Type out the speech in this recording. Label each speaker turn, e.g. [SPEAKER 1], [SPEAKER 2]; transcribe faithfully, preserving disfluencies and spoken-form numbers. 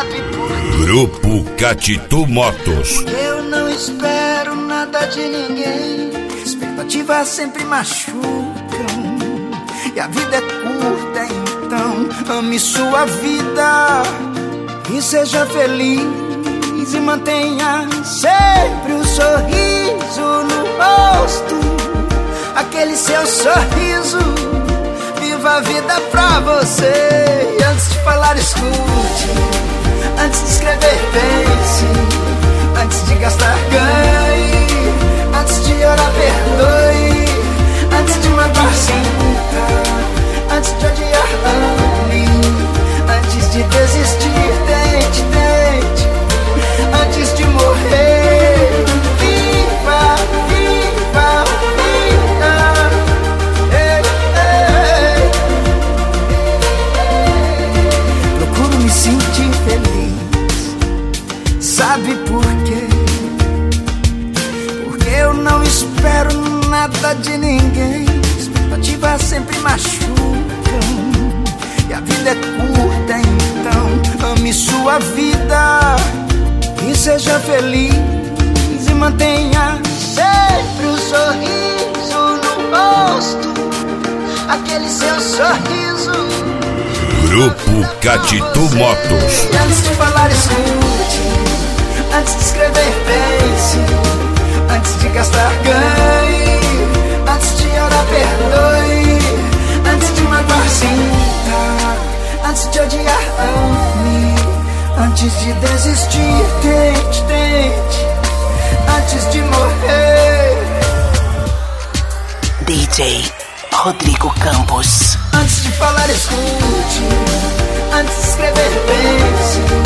[SPEAKER 1] Sabe por quê?
[SPEAKER 2] Grupo Catito Motos.
[SPEAKER 1] Eu não espero nada de ninguém. Expectativas sempre machucam. E a vida é curta, então ame sua vida e seja feliz. E mantenha sempre um sorriso no rosto, aquele seu sorriso. Viva a vida pra você. E antes de falar, escute. Antes de escrever, pense. Antes de gastar, ganhe. Antes de orar, perdoe. Antes de matar, sinta. Antes de odiar, ame. Antes de desistir, tente, tente. Antes de morrer, viva, viva, viva. Ei, ei, ei. Procuro me sentir feliz. Sabe por quê? Porque eu não espero nada de ninguém. Expectativas sempre machucam. E a vida é curta, então ame sua vida e seja feliz. E mantenha sempre um sorriso no rosto, aquele seu sorriso.
[SPEAKER 2] Grupo Catito Motos.
[SPEAKER 1] E antes de falar, escute. Antes de escrever, pense. Antes de gastar, ganhe. Antes de orar, perdoe. Antes de matar, sinta. Antes de odiar, ame. Antes de desistir, tente, tente. Antes de morrer,
[SPEAKER 3] D J Rodrigo Campos.
[SPEAKER 1] Antes de falar, escute. Antes de escrever, pense.